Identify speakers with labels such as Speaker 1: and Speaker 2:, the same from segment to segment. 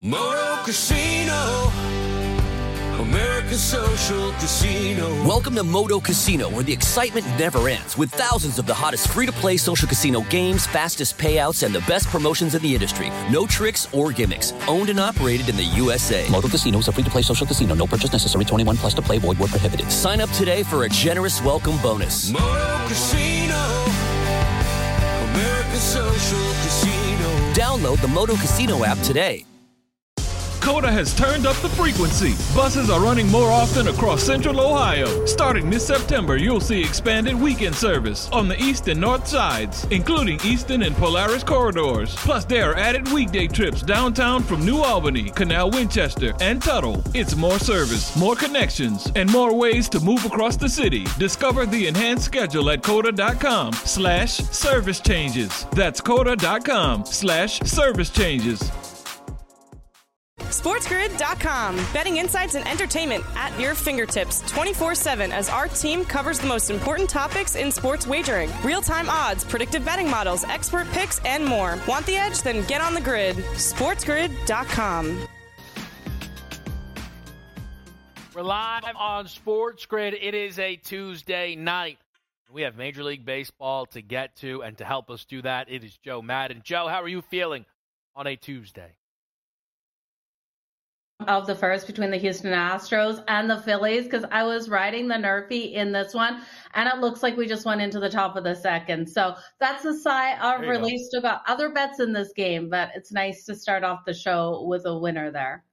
Speaker 1: Moto Casino, America's social casino.
Speaker 2: Welcome to Moto Casino, where the excitement never ends, with thousands of the hottest free-to-play social casino games, fastest payouts, and the best promotions in the industry. No tricks or gimmicks. Owned and operated in the USA.
Speaker 3: Moto Casino is a free-to-play social casino. No purchase necessary. 21 plus to play. Void where prohibited.
Speaker 2: Sign up today for a generous welcome bonus.
Speaker 1: Moto Casino, America's social casino.
Speaker 2: Download the Moto Casino app today.
Speaker 4: COTA has turned up the frequency. Buses are running more often across Central Ohio. Starting this September, you'll see expanded weekend service on the east and north sides, including Easton and Polaris corridors. Plus, there are added weekday trips downtown from New Albany, Canal Winchester, and Tuttle. It's more service, more connections, and more ways to move across the city. Discover the enhanced schedule at COTA.com/service changes. That's COTA.com/service changes.
Speaker 5: SportsGrid.com. Betting insights and entertainment at your fingertips 24/7 as our team covers the most important topics in sports wagering. Real-time odds, predictive betting models, expert picks, and more. Want the edge? Then get on the grid. SportsGrid.com.
Speaker 6: We're live on Sports Grid. It is a Tuesday night. We have Major League Baseball to get to, and to help us do that, it is Joe Madden. Joe, how are you feeling on a Tuesday?
Speaker 7: Of the first between the Houston Astros and the Phillies, because I was riding the Nerfy in this one, and it looks like we just went into the top of the second. So that's a sigh of relief. Still got other bets in this game, but it's nice to start off the show with a winner there.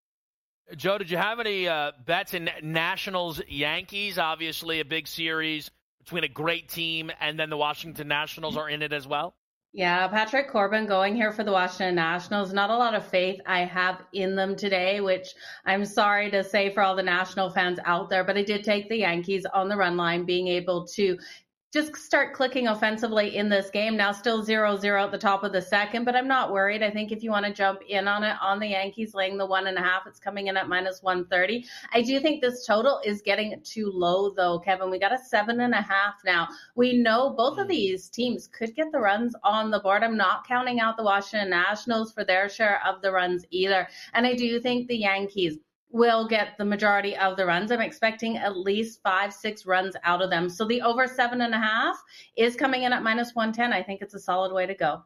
Speaker 6: Joe, did you have any bets in Nationals-Yankees? Obviously a big series between a great team, and then the Washington Nationals are in it as well.
Speaker 7: Yeah, Patrick Corbin going here for the Washington Nationals. Not a lot of faith I have in them today, which I'm sorry to say for all the National fans out there, but I did take the Yankees on the run line, being able to just start clicking offensively in this game. Now still 0-0 at the top of the second, but I'm not worried. I think if you want to jump in on it, on the Yankees laying the 1.5, it's coming in at -130. I do think this total is getting too low though, Kevin. We got a 7.5 now. We know both of these teams could get the runs on the board. I'm not counting out the Washington Nationals for their share of the runs either. And I do think the Yankees will get the majority of the runs. I'm expecting at least 5-6 runs out of them. So the over 7.5 is coming in at -110. I think it's a solid way to go.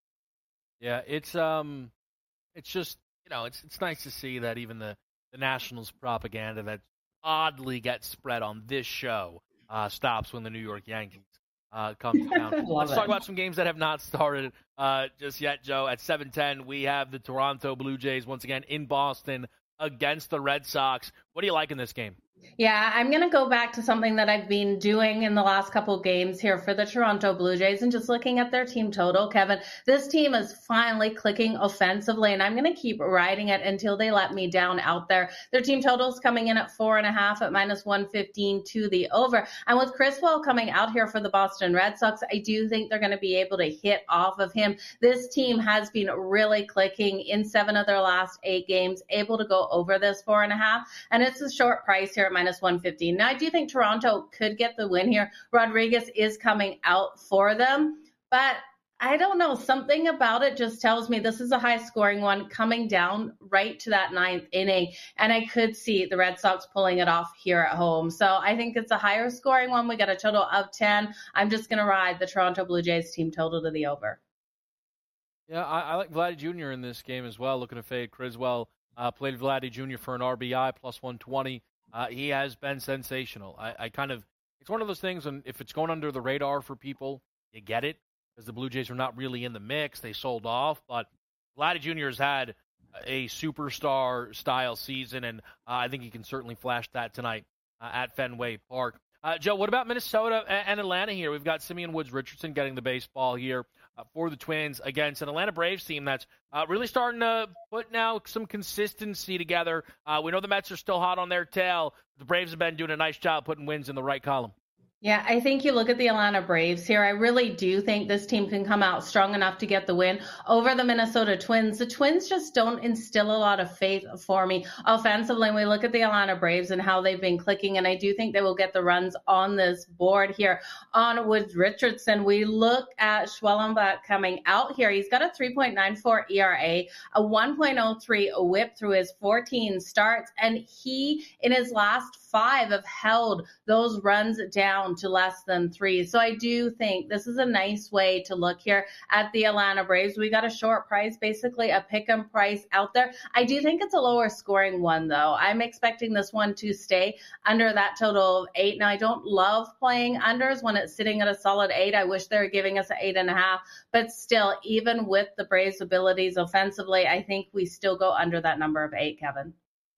Speaker 6: Yeah, it's just, it's nice to see that even the Nationals propaganda that oddly gets spread on this show stops when the New York Yankees come to town. Let's talk about some games that have not started just yet, Joe. At 7:10, we have the Toronto Blue Jays once again in Boston against the Red Sox. What do you like in this game?
Speaker 7: Yeah, I'm going to go back to something that I've been doing in the last couple of games here for the Toronto Blue Jays and just looking at their team total, Kevin. This team is finally clicking offensively, and I'm going to keep riding it until they let me down out there. Their team total is coming in at 4.5 at -115 to the over. And with Criswell coming out here for the Boston Red Sox, I do think they're going to be able to hit off of him. This team has been really clicking in 7 of their last 8 games, able to go over this 4.5, and it's a short price here at -115. Now, I do think Toronto could get the win here. Rodriguez is coming out for them, but I don't know. Something about it just tells me this is a high-scoring one coming down right to that 9th inning, and I could see the Red Sox pulling it off here at home. So I think it's a higher-scoring one. We got a total of 10. I'm just going to ride the Toronto Blue Jays team total to the over.
Speaker 6: Yeah, I like Vladdy Jr. in this game as well, looking to fade Criswell. Played Vladdy Jr. for an RBI, +120. He has been sensational. It's one of those things, and if it's going under the radar for people, you get it, because the Blue Jays are not really in the mix. They sold off, but Vladdy Jr. has had a superstar-style season, and I think he can certainly flash that tonight at Fenway Park. Joe, what about Minnesota and Atlanta here? We've got Simeon Woods-Richardson getting the baseball here for the Twins against an Atlanta Braves team that's really starting to put now some consistency together. We know the Mets are still hot on their tail. The Braves have been doing a nice job putting wins in the right column.
Speaker 7: Yeah, I think you look at the Atlanta Braves here. I really do think this team can come out strong enough to get the win over the Minnesota Twins. The Twins just don't instill a lot of faith for me offensively. And we look at the Atlanta Braves and how they've been clicking, and I do think they will get the runs on this board here on Woods Richardson. We look at Schwellenbach coming out here. He's got a 3.94 ERA, a 1.03 whip through his 14 starts, and he, in his last 5, have held those runs down to less than 3. So I do think this is a nice way to look here at the Atlanta Braves. We got a short price, basically a pick 'em price out there. I do think it's a lower scoring one, though. I'm expecting this one to stay under that total of 8. Now, I don't love playing unders when it's sitting at a solid 8. I wish they were giving us an 8.5, but still, even with the Braves' abilities offensively, I think we still go under that number of 8, Kevin.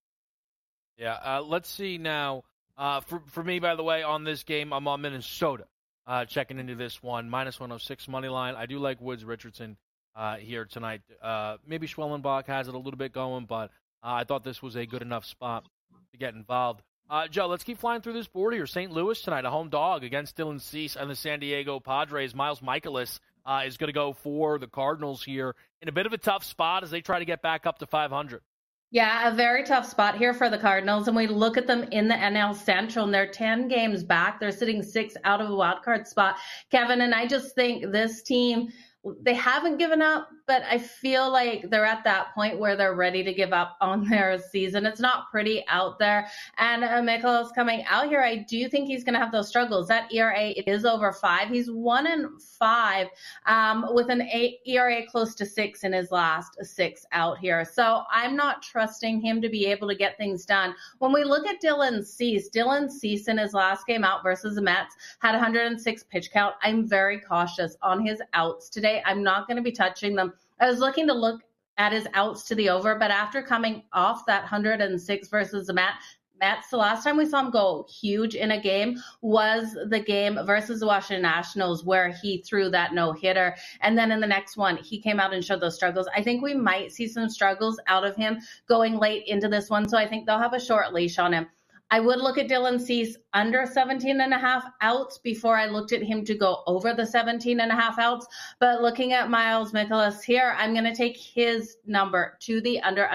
Speaker 6: Yeah, let's see now. For me, by the way, on this game, I'm on Minnesota. Checking into this one, minus 106 money line. I do like Woods Richardson here tonight. Maybe Schwellenbach has it a little bit going, but I thought this was a good enough spot to get involved. Joe, let's keep flying through this board here. St. Louis tonight, a home dog against Dylan Cease and the San Diego Padres. Miles Mikolas is going to go for the Cardinals here in a bit of a tough spot as they try to get back up to 500.
Speaker 7: Yeah, a very tough spot here for the Cardinals, and we look at them in the NL Central, and they're 10 games back. They're sitting 6 out of a wild card spot, Kevin, and I just think this team, they haven't given up, but I feel like they're at that point where they're ready to give up on their season. It's not pretty out there. And Mikolas coming out here, I do think he's going to have those struggles. That ERA is over 5. He's 1-5 with an ERA close to 6 in his last 6 out here. So I'm not trusting him to be able to get things done. When we look at Dylan Cease in his last game out versus the Mets had 106 pitch count. I'm very cautious on his outs today. I'm not going to be touching them. I was looking to look at his outs to the over, but after coming off that 106 versus the Mets, the last time we saw him go huge in a game was the game versus the Washington Nationals where he threw that no-hitter. And then in the next one, he came out and showed those struggles. I think we might see some struggles out of him going late into this one, so I think they'll have a short leash on him. I would look at Dylan Cease under 17.5 outs before I looked at him to go over the 17.5 outs. But looking at Miles Mikolas here, I'm going to take his number to the under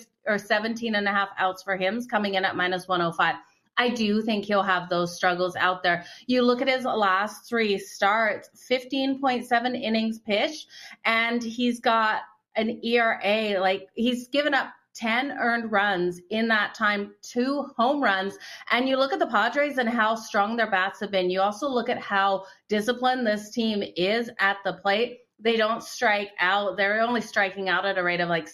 Speaker 7: 17.5 outs for him, coming in at minus 105. I do think he'll have those struggles out there. You look at his last 3 starts, 15.7 innings pitched, and he's got an ERA, like he's given up 10 earned runs in that time, 2 home runs. And you look at the Padres and how strong their bats have been. You also look at how disciplined this team is at the plate. They don't strike out. They're only striking out at a rate of like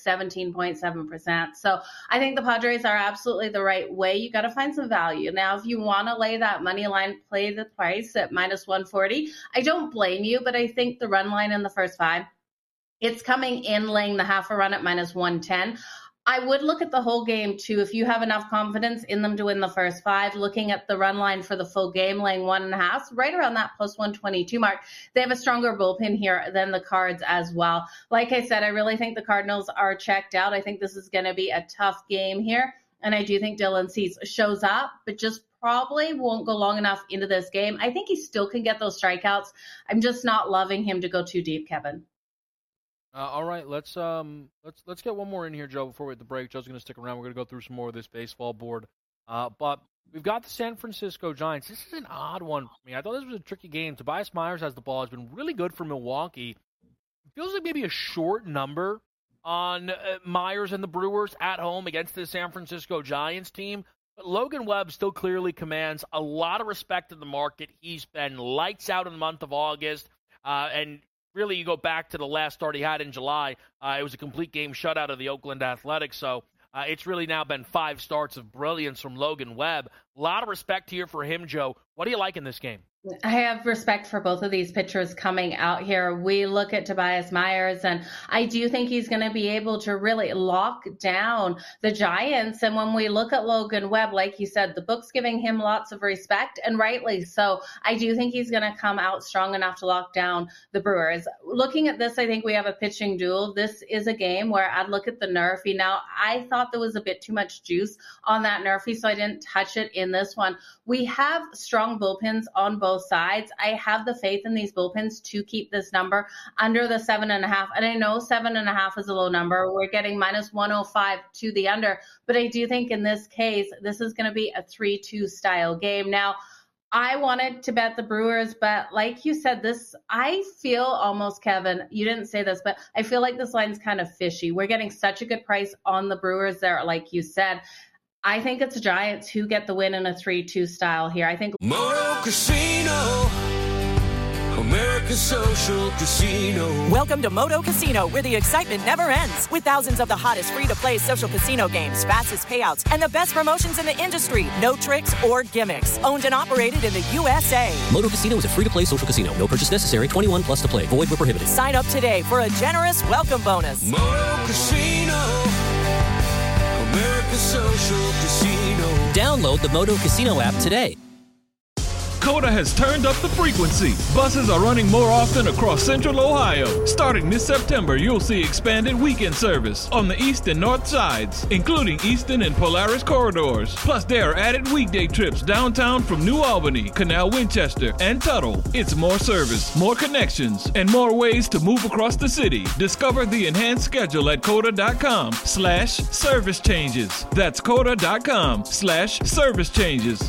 Speaker 7: 17.7%. So I think the Padres are absolutely the right way. You got to find some value. Now, if you want to lay that money line, play the price at minus 140. I don't blame you, but I think the run line in the first 5, it's coming in laying the half a run at minus 110. I would look at the whole game, too, if you have enough confidence in them to win the first 5, looking at the run line for the full game, laying 1.5, right around that plus 122 mark. They have a stronger bullpen here than the Cards as well. Like I said, I really think the Cardinals are checked out. I think this is going to be a tough game here, and I do think Dylan Cease shows up, but just probably won't go long enough into this game. I think he still can get those strikeouts. I'm just not loving him to go too deep, Kevin.
Speaker 6: All right, let's get one more in here, Joe, before we hit the break. Joe's going to stick around. We're going to go through some more of this baseball board. But we've got the San Francisco Giants. This is an odd one for me. I thought this was a tricky game. Tobias Myers has the ball. Has been really good for Milwaukee. It feels like maybe a short number on Myers and the Brewers at home against the San Francisco Giants team. But Logan Webb still clearly commands a lot of respect in the market. He's been lights out in the month of August. And really, you go back to the last start he had in July. It was a complete game shutout of the Oakland Athletics. So it's really now been 5 starts of brilliance from Logan Webb. A lot of respect here for him, Joe. What do you like in this game?
Speaker 7: I have respect for both of these pitchers coming out here. We look at Tobias Myers, and I do think he's going to be able to really lock down the Giants. And when we look at Logan Webb, like you said, the book's giving him lots of respect, and rightly so. I do think he's going to come out strong enough to lock down the Brewers. Looking at this, I think we have a pitching duel. This is a game where I'd look at the Nerfy. Now, I thought there was a bit too much juice on that Nerfy, so I didn't touch it in in this one. We have strong bullpens on both sides. I have the faith in these bullpens to keep this number under the 7.5. And I know 7.5 is a low number. We're getting minus 105 to the under. But I do think in this case, this is going to be a 3-2 style game. Now, I wanted to bet the Brewers, but like you said, I feel almost, Kevin, you didn't say this, but I feel like this line's kind of fishy. We're getting such a good price on the Brewers there, like you said. I think it's the Giants who get the win in a 3-2 style here. I think
Speaker 1: Moto Casino, America's Social Casino.
Speaker 8: Welcome to Moto Casino, where the excitement never ends. With thousands of the hottest free-to-play social casino games, fastest payouts, and the best promotions in the industry. No tricks or gimmicks. Owned and operated in the USA.
Speaker 3: Moto Casino is a free-to-play social casino. No purchase necessary. 21 plus to play. Void where prohibited.
Speaker 8: Sign up today for a generous welcome bonus.
Speaker 1: Moto Casino, America's Social Casino.
Speaker 2: Download the Moto Casino app today.
Speaker 4: Coda has turned up the frequency. Buses are running more often across Central Ohio. Starting this September, you'll see expanded weekend service on the east and north sides, including Eastern and Polaris corridors. Plus, there are added weekday trips downtown from New Albany, Canal Winchester, and Tuttle. It's more service, more connections, and more ways to move across the city. Discover the enhanced schedule at Coda.com/service changes. That's Coda.com/service changes.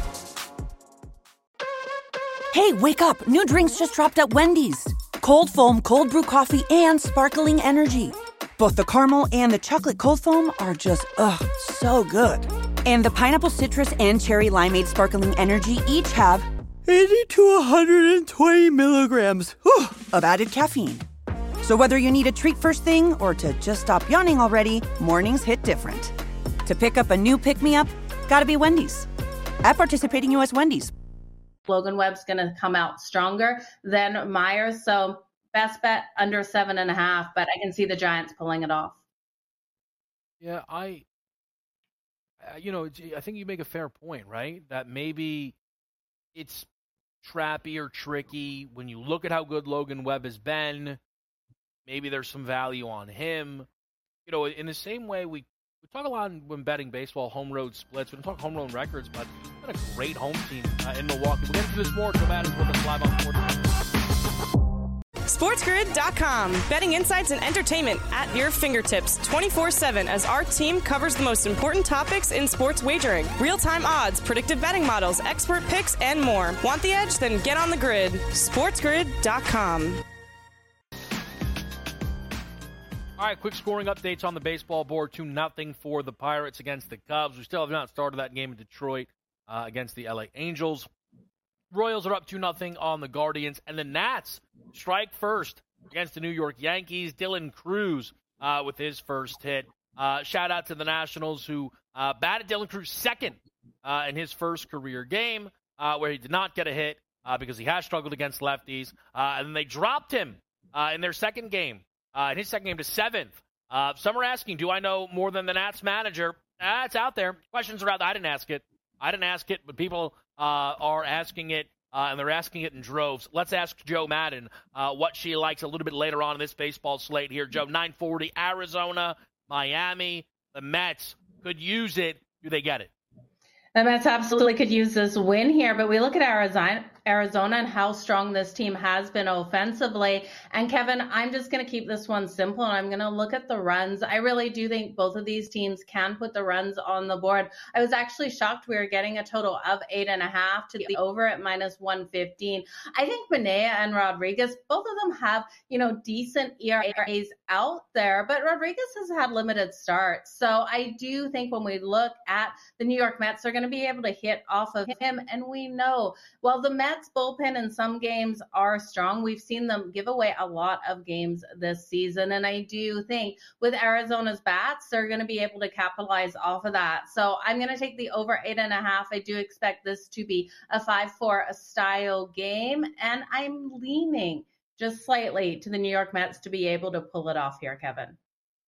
Speaker 9: Hey, wake up. New drinks just dropped at Wendy's. Cold foam, cold brew coffee, and sparkling energy. Both the caramel and the chocolate cold foam are just, so good. And the pineapple citrus and cherry limeade sparkling energy each have 80 to 120 milligrams of added caffeine. So whether you need a treat first thing or to just stop yawning already, mornings hit different. To pick up a new pick-me-up, gotta be Wendy's. At participating U.S. Wendy's.
Speaker 7: Logan Webb's going to come out stronger than Myers. So best bet under 7.5, but I can see the Giants pulling it off.
Speaker 6: Yeah, I think you make a fair point, right? That maybe it's trappy or tricky when you look at how good Logan Webb has been. Maybe there's some value on him. You know, in the same way we talk a lot when betting baseball, home road splits. We don't talk home run records, but it's been a great home team in Milwaukee. We'll get into this more. Joe Madden's with us live on Sports.
Speaker 5: SportsGrid.com. Betting insights and entertainment at your fingertips 24/7 as our team covers the most important topics in sports wagering. Real-time odds, predictive betting models, expert picks, and more. Want the edge? Then get on the grid. SportsGrid.com.
Speaker 6: All right, quick scoring updates on the baseball board. 2-0 for the Pirates against the Cubs. We still have not started that game in Detroit against the LA Angels. Royals are up 2-0 on the Guardians. And the Nats strike first against the New York Yankees. Dylan Cruz with his first hit. Shout out to the Nationals who batted Dylan Cruz second in his first career game where he did not get a hit because he has struggled against lefties. And then they dropped him in their second game. In his second game to 7th. Some are asking, do I know more than the Nats manager? It's out there. Questions are out there. I didn't ask it, but people are asking it, and they're asking it in droves. Let's ask Joe Madden what she likes a little bit later on in this baseball slate here. Joe, 9:40, Arizona, Miami. The Mets could use it. Do they get it?
Speaker 7: The Mets absolutely could use this win here, but we look at Arizona and how strong this team has been offensively. And Kevin, I'm just going to keep this one simple, and I'm going to look at the runs. I really do think both of these teams can put the runs on the board. I was actually shocked we were getting a total of 8.5 to the over at minus 115. I think Manaea and Rodriguez, both of them have, decent ERAs out there, but Rodriguez has had limited starts. So I do think when we look at the New York Mets, they're going to be able to hit off of him. And we know, while the Mets bullpen in some games are strong, we've seen them give away a lot of games this season. And I do think with Arizona's bats, they're going to be able to capitalize off of that. So I'm going to take the over 8.5. I do expect this to be a 5-4 style game. And I'm leaning just slightly to the New York Mets to be able to pull it off here, Kevin.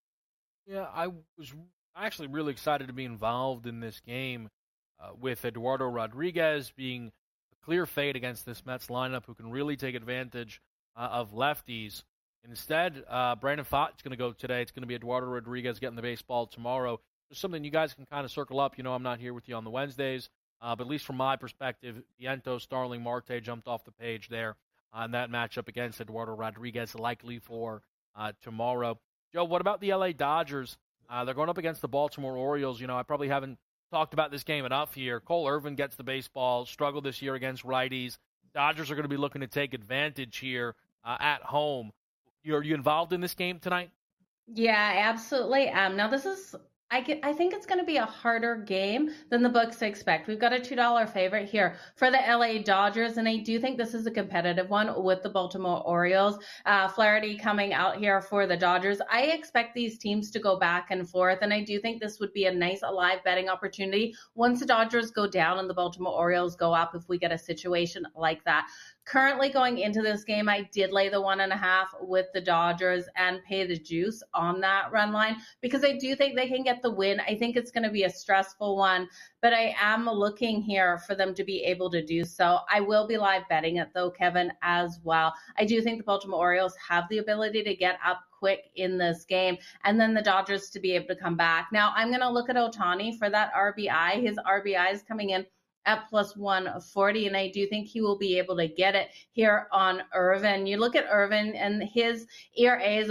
Speaker 6: Yeah, I was actually really excited to be involved in this game with Eduardo Rodriguez being a clear fade against this Mets lineup who can really take advantage of lefties. Instead, Brandon Pfaadt is going to go today. It's going to be Eduardo Rodriguez getting the baseball tomorrow. There's something you guys can kind of circle up. I'm not here with you on the Wednesdays. But at least from my perspective, Vientos, Starling, Marte jumped off the page there on that matchup against Eduardo Rodriguez, likely for tomorrow. Joe, what about the LA Dodgers? They're going up against the Baltimore Orioles. I probably haven't talked about this game enough here. Cole Irvin gets the baseball, struggled this year against righties. Dodgers are going to be looking to take advantage here at home. Are you involved in this game tonight?
Speaker 7: Yeah, I absolutely am. Now, I think it's going to be a harder game than the books expect. We've got a $2 favorite here for the LA Dodgers, and I do think this is a competitive one with the Baltimore Orioles. Flaherty coming out here for the Dodgers. I expect these teams to go back and forth, and I do think this would be a nice live betting opportunity once the Dodgers go down and the Baltimore Orioles go up if we get a situation like that. Currently going into this game, I did lay the 1.5 with the Dodgers and pay the juice on that run line because I do think they can get the win. I think it's going to be a stressful one, but I am looking here for them to be able to do so. I will be live betting it though, Kevin, as well. I do think the Baltimore Orioles have the ability to get up quick in this game and then the Dodgers to be able to come back. Now, I'm going to look at Ohtani for that RBI. His RBI is coming in at plus 140, and I do think he will be able to get it here on Irvin. You look at Irvin, and his ERA is a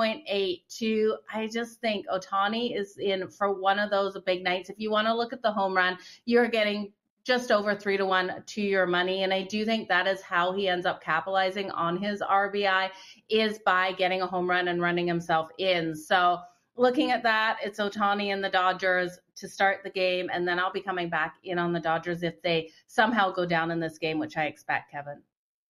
Speaker 7: 4.82. I just think Ohtani is in for one of those big nights. If you want to look at the home run, you're getting just over 3-1 to your money, and I do think that is how he ends up capitalizing on his RBI is by getting a home run and running himself in. So looking at that, it's Ohtani and the Dodgers to start the game, and then I'll be coming back in on the Dodgers if they somehow go down in this game, which I expect, Kevin.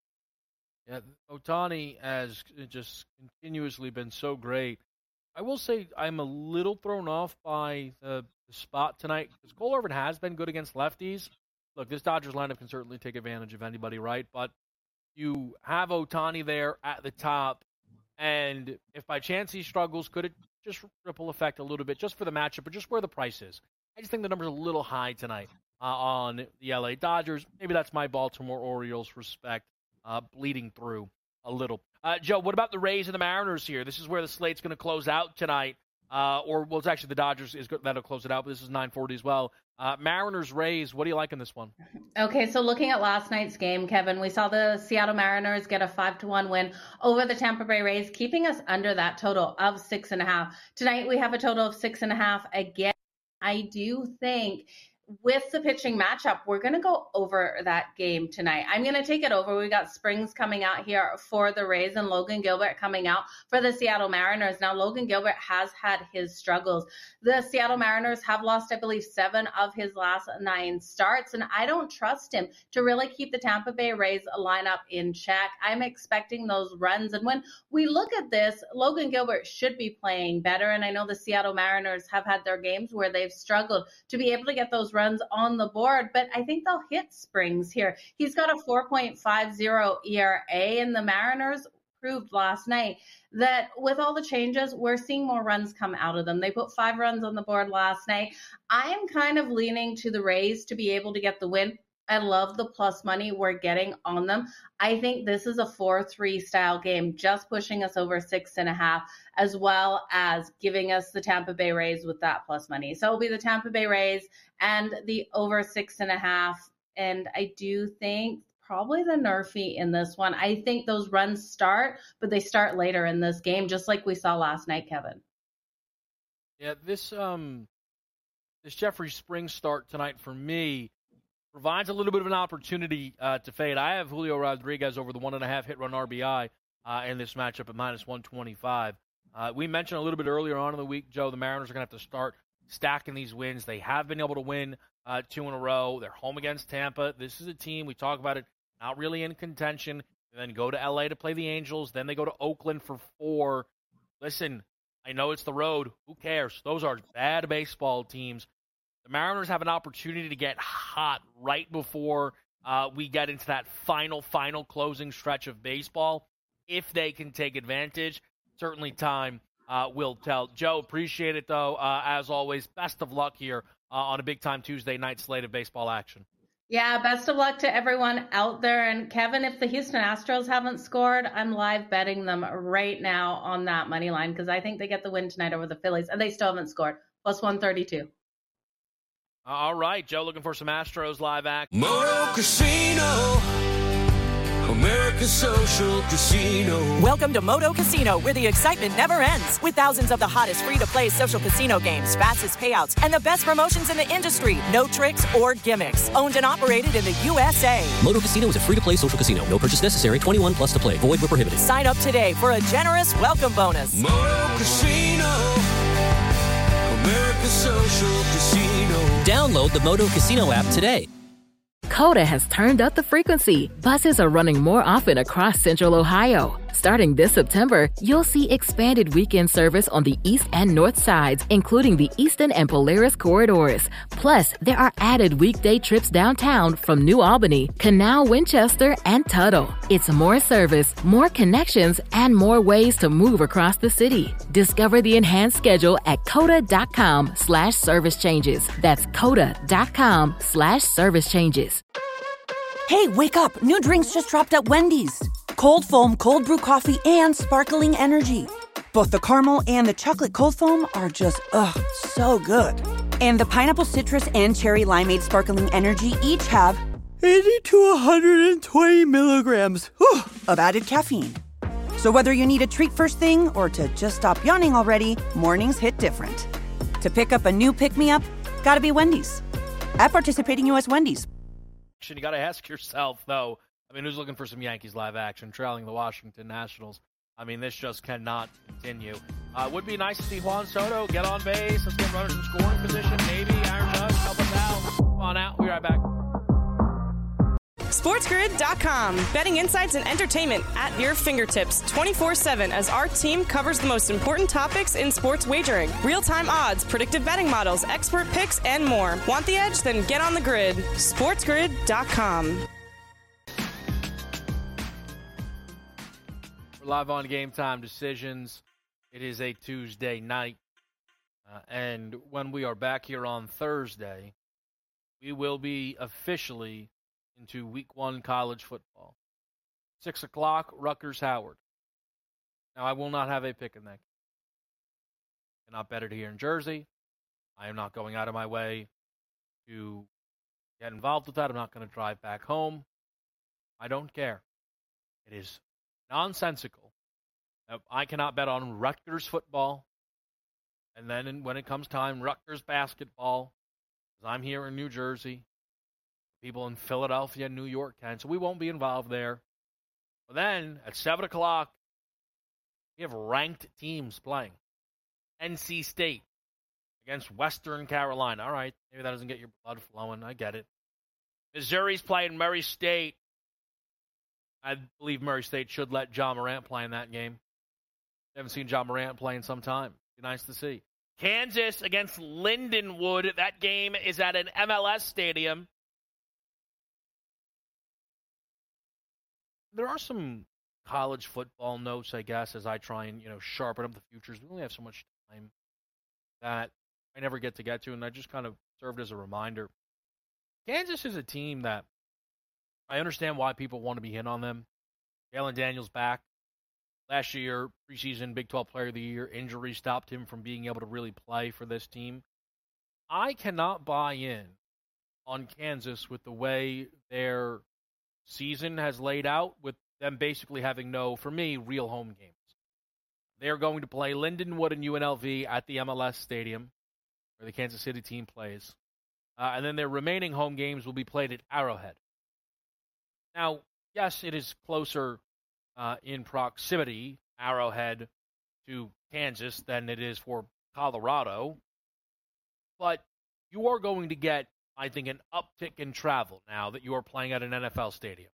Speaker 6: Yeah, Ohtani has just continuously been so great. I will say I'm a little thrown off by the spot tonight because Cole Irvin has been good against lefties. Look, this Dodgers lineup can certainly take advantage of anybody, right? But you have Ohtani there at the top, and if by chance he struggles, could it just ripple effect a little bit just for the matchup, but just where the price is? I just think the number's a little high tonight on the LA Dodgers. Maybe that's my Baltimore Orioles respect bleeding through a little. Joe, what about the Rays and the Mariners here? This is where the slate's going to close out tonight. It's actually the Dodgers that'll close it out, but this is 9:40 as well. Mariners, Rays, what do you like in this one?
Speaker 7: Okay, so looking at last night's game, Kevin, we saw the Seattle Mariners get a 5-1 win over the Tampa Bay Rays, keeping us under that total of 6.5. Tonight we have a total of 6.5 again. I do think with the pitching matchup, we're going to go over that game tonight. I'm going to take it over. We got Springs coming out here for the Rays and Logan Gilbert coming out for the Seattle Mariners. Now, Logan Gilbert has had his struggles. The Seattle Mariners have lost, I believe, 7 of his last 9 starts, and I don't trust him to really keep the Tampa Bay Rays lineup in check. I'm expecting those runs, and when we look at this, Logan Gilbert should be playing better, and I know the Seattle Mariners have had their games where they've struggled to be able to get those runs on the board, but I think they'll hit Springs here. He's got a 4.50 ERA, and the Mariners proved last night that with all the changes, we're seeing more runs come out of them. They put 5 runs on the board last night. I am kind of leaning to the Rays to be able to get the win. I love the plus money we're getting on them. I think this is a 4-3 style game, just pushing us over 6.5, as well as giving us the Tampa Bay Rays with that plus money. So it'll be the Tampa Bay Rays and the over 6.5. And I do think probably the Nerfy in this one. I think those runs start, but they start later in this game, just like we saw last night, Kevin.
Speaker 6: Yeah, this Jeffrey Springs start tonight for me provides a little bit of an opportunity to fade. I have Julio Rodriguez over the 1.5 hit run RBI in this matchup at minus 125. We mentioned a little bit earlier on in the week, Joe, the Mariners are going to have to start stacking these wins. They have been able to win 2 in a row. They're home against Tampa. This is a team, we talk about it, not really in contention. They then go to L.A. to play the Angels. Then they go to Oakland for 4. Listen, I know it's the road. Who cares? Those are bad baseball teams. The Mariners have an opportunity to get hot right before we get into that final closing stretch of baseball. If they can take advantage, certainly time will tell. Joe, appreciate it, though. As always, best of luck here on a big-time Tuesday night slate of baseball action.
Speaker 7: Yeah, best of luck to everyone out there. And Kevin, if the Houston Astros haven't scored, I'm live betting them right now on that money line because I think they get the win tonight over the Phillies, and they still haven't scored. Plus 132.
Speaker 6: All right, Joe, looking for some Astros live action.
Speaker 1: Moto Casino, America's social casino.
Speaker 8: Welcome to Moto Casino, where the excitement never ends. With thousands of the hottest free-to-play social casino games, fastest payouts, and the best promotions in the industry. No tricks or gimmicks. Owned and operated in the USA.
Speaker 3: Moto Casino is a free-to-play social casino. No purchase necessary. 21 plus to play. Void where prohibited.
Speaker 8: Sign up today for a generous welcome bonus.
Speaker 1: Moto Casino, America's social casino.
Speaker 3: Download the Moto Casino app today.
Speaker 10: Coda has turned up the frequency. Buses are running more often across Central Ohio. Starting this September, you'll see expanded weekend service on the east and north sides, including the Eastern and Polaris corridors. Plus, there are added weekday trips downtown from New Albany, Canal, Winchester, and Tuttle. It's more service, more connections, and more ways to move across the city. Discover the enhanced schedule at coda.com/service changes. That's coda.com/service changes.
Speaker 9: Hey, wake up. New drinks just dropped at Wendy's. Cold foam, cold brew coffee, and sparkling energy. Both the caramel and the chocolate cold foam are just, so good. And the pineapple citrus and cherry limeade sparkling energy each have 80 to 120 milligrams of added caffeine. So whether you need a treat first thing or to just stop yawning already, mornings hit different. To pick up a new pick-me-up, gotta be Wendy's. At participating U.S. Wendy's.
Speaker 6: You got to ask yourself, though, I mean, who's looking for some Yankees live action, trailing the Washington Nationals? I mean, this just cannot continue. Would be nice to see Juan Soto get on base. Let's get runners in scoring position. Maybe Aaron Judge help us out. Come on out. We'll be right back.
Speaker 5: SportsGrid.com. Betting insights and entertainment at your fingertips 24/7 as our team covers the most important topics in sports wagering. Real-time odds, predictive betting models, expert picks, and more. Want the edge? Then get on the grid. SportsGrid.com.
Speaker 6: We're live on Game Time Decisions. It is a Tuesday night. And when we are back here on Thursday, we will be officially into Week 1 college football. 6 o'clock, Rutgers-Howard. Now, I will not have a pick in that game. I cannot bet it here in Jersey. I am not going out of my way to get involved with that. I'm not going to drive back home. I don't care. It is nonsensical. I cannot bet on Rutgers football. And then when it comes time, Rutgers basketball. Because I'm here in New Jersey. People in Philadelphia and New York can, so we won't be involved there. But then, at 7 o'clock, we have ranked teams playing. NC State against Western Carolina. All right, maybe that doesn't get your blood flowing. I get it. Missouri's playing Murray State. I believe Murray State should let John Morant play in that game. Haven't seen John Morant play in some time. Be nice to see. Kansas against Lindenwood. That game is at an MLS stadium. There are some college football notes, I guess, as I try and, sharpen up the futures. We only have so much time that I never get to, and I just kind of served as a reminder. Kansas is a team that I understand why people want to be in on them. Jalen Daniels back. Last year, preseason Big 12 Player of the Year, injury stopped him from being able to really play for this team. I cannot buy in on Kansas with the way their season has laid out, with them basically having no, for me, real home games. They're going to play Lindenwood and UNLV at the MLS stadium, where the Kansas City team plays. And then their remaining home games will be played at Arrowhead. Now, yes, it is closer in proximity, Arrowhead, to Kansas than it is for Colorado. But you are going to get, I think, an uptick in travel now that you are playing at an NFL stadium.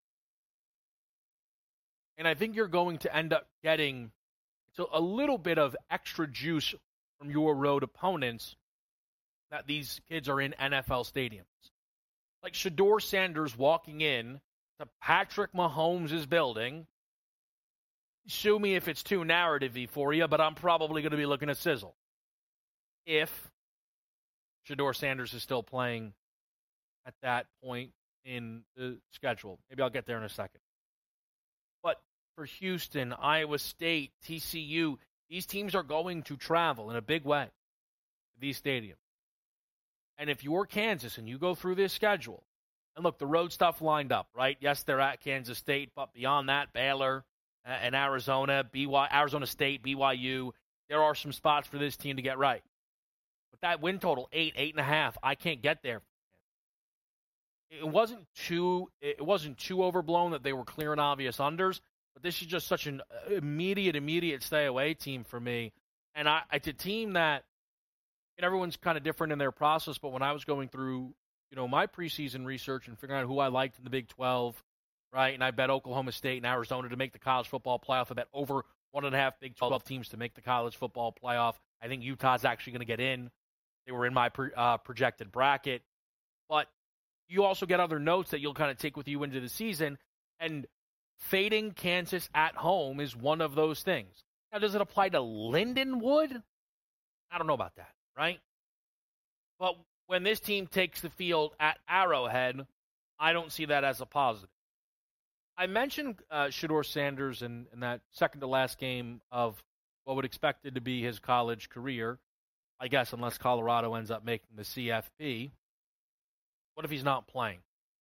Speaker 6: And I think you're going to end up getting a little bit of extra juice from your road opponents that these kids are in NFL stadiums. Like Shedeur Sanders walking in to Patrick Mahomes' building. Sue me if it's too narrative-y for you, but I'm probably going to be looking to sizzle. If Shedeur Sanders is still playing at that point in the schedule. Maybe I'll get there in a second. But for Houston, Iowa State, TCU, these teams are going to travel in a big way to these stadiums. And if you're Kansas and you go through this schedule, and look, the road stuff lined up, right? Yes, they're at Kansas State, but beyond that, Baylor and Arizona, Arizona State, BYU, there are some spots for this team to get right. But that win total, 8.5, I can't get there. It wasn't too overblown that they were clear and obvious unders, but this is just such an immediate stay away team for me. And it's a team that, and everyone's kind of different in their process, but when I was going through, my preseason research and figuring out who I liked in the Big 12, right, and I bet Oklahoma State and Arizona to make the college football playoff. I bet over 1.5 Big 12 teams to make the college football playoff. I think Utah's actually going to get in. They were in my projected bracket. But you also get other notes that you'll kind of take with you into the season, and fading Kansas at home is one of those things. Now, does it apply to Lindenwood? I don't know about that, right? But when this team takes the field at Arrowhead, I don't see that as a positive. I mentioned Shedeur Sanders in that second-to-last game of what would expected to be his college career, I guess, unless Colorado ends up making the CFP. What if he's not playing?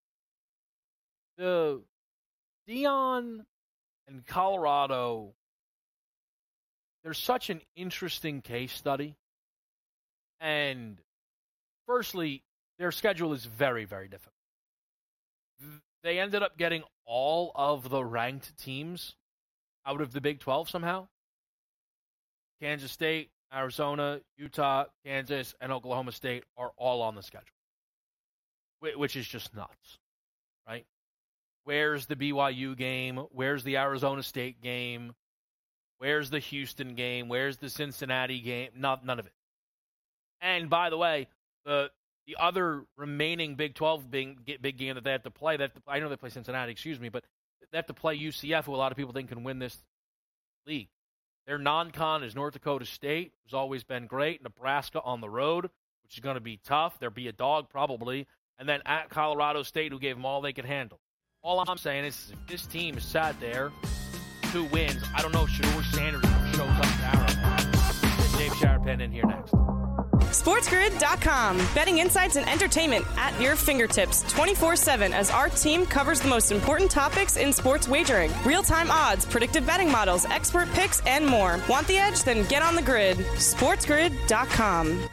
Speaker 6: The Deion and Colorado, they're such an interesting case study. And firstly, their schedule is very, very difficult. They ended up getting all of the ranked teams out of the Big 12 somehow. Kansas State, Arizona, Utah, Kansas, and Oklahoma State are all on the schedule, which is just nuts, right? Where's the BYU game? Where's the Arizona State game? Where's the Houston game? Where's the Cincinnati game? None of it. And by the way, the other remaining Big 12 big game that they have to play, I know they play Cincinnati, but they have to play UCF, who a lot of people think can win this league. Their non-con is North Dakota State, who's always been great. Nebraska on the road, which is going to be tough. There'll be a dog probably. And then at Colorado State, who gave them all they could handle. All I'm saying is if this team is sat there, 2 wins, I don't know if Shedeur Sanders shows up to Arrowhead. Dave Sharapan in here next.
Speaker 5: SportsGrid.com. Betting insights and entertainment at your fingertips 24/7 as our team covers the most important topics in sports wagering. Real-time odds, predictive betting models, expert picks, and more. Want the edge? Then get on the grid. SportsGrid.com.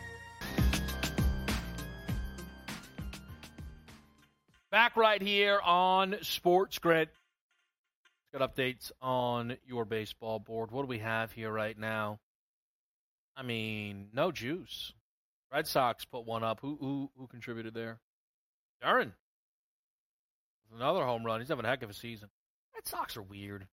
Speaker 6: Back right here on Sports Grid. Got updates on your baseball board. What do we have here right now? I mean, no juice. Red Sox put one up. Who contributed there? Duran. Another home run. He's having a heck of a season. Red Sox are weird.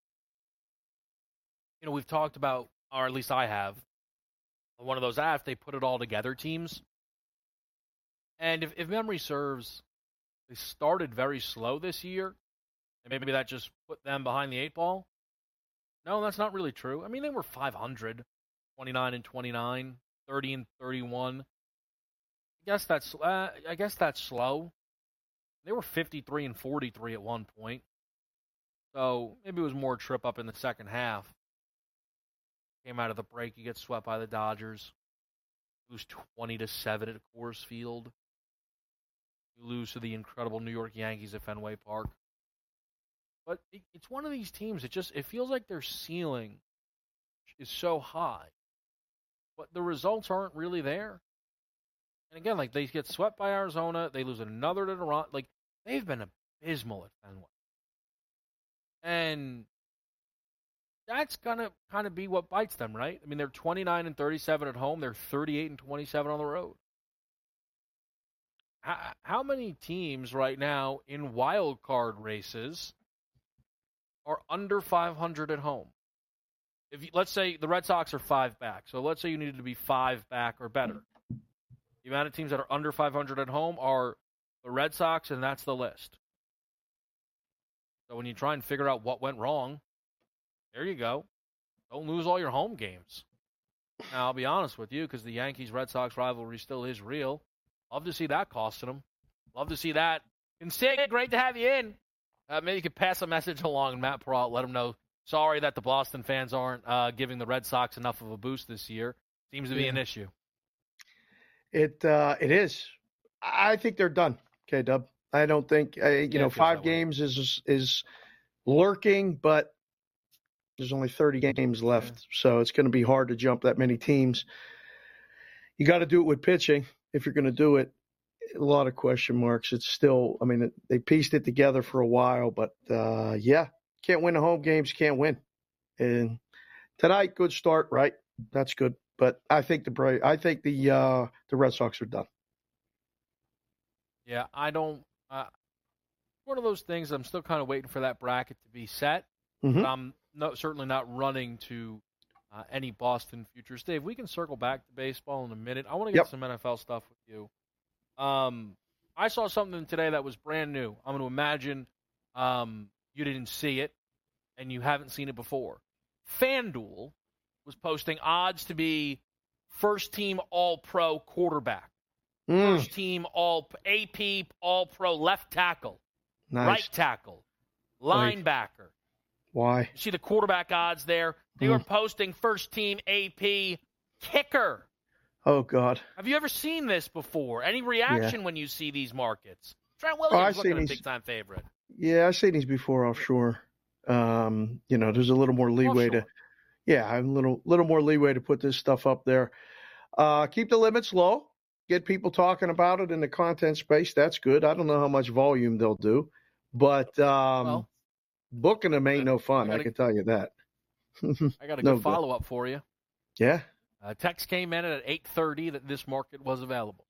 Speaker 6: We've talked about, or at least I have, one of those if they put it all together teams. And if memory serves, they started very slow this year. And maybe that just put them behind the 8 ball. No, that's not really true. I mean, they were 500, 29-29, 30-31. I guess that's slow. They were 53-43 at one point. So maybe it was more trip up in the second half. Came out of the break, you get swept by the Dodgers. Lose 20-7 at Coors Field. You lose to the incredible New York Yankees at Fenway Park. But it's one of these teams. It feels like their ceiling is so high, but the results aren't really there. And again, they get swept by Arizona, they lose another to Toronto. They've been abysmal at Fenway, and that's gonna kind of be what bites them, right? I mean, they're 29-37 at home, they're 38-27 on the road. How many teams right now in wild card races are under 500 at home? Let's say the Red Sox are 5 back, so let's say you needed to be 5 back or better. The amount of teams that are under 500 at home are the Red Sox, and that's the list. So when you try and figure out what went wrong, there you go. Don't lose all your home games. Now, I'll be honest with you, because the Yankees-Red Sox rivalry still is real. Love to see that costing them. Love to see that. And Sig, great to have you in. Maybe you could pass a message along, Matt Peralt, let him know. Sorry that the Boston fans aren't giving the Red Sox enough of a boost this year. Seems to be an issue.
Speaker 11: It is. I think they're done, K-Dub. I don't think, 5 games is lurking, but there's only 30 games left, so it's going to be hard to jump that many teams. You got to do it with pitching if you're going to do it. A lot of question marks. It's still, they pieced it together for a while, but can't win the home games, can't win. And tonight, good start, right? That's good. But I think the Red Sox are done.
Speaker 6: Yeah, I don't. One of those things. I'm still kind of waiting for that bracket to be set.
Speaker 11: Mm-hmm.
Speaker 6: I'm certainly not running to any Boston futures. Dave, we can circle back to baseball in a minute. I want to get some NFL stuff with you. I saw something today that was brand new. I'm going to imagine you didn't see it and you haven't seen it before. FanDuel was posting odds to be first-team All-Pro quarterback, first-team AP All-Pro left tackle, right tackle, linebacker.
Speaker 11: Why?
Speaker 6: You see the quarterback odds there? They were posting first-team AP kicker.
Speaker 11: Oh, God.
Speaker 6: Have you ever seen this before? Any reaction when you see these markets? Trent Williams looking a big-time favorite.
Speaker 11: Yeah, I've seen these before offshore. There's a little more leeway a little more leeway to put this stuff up there. Keep the limits low. Get people talking about it in the content space. That's good. I don't know how much volume they'll do, but booking them ain't no fun. I can tell you that.
Speaker 6: I got a good follow-up for you.
Speaker 11: Yeah.
Speaker 6: Text came in at 8:30 that this market was available.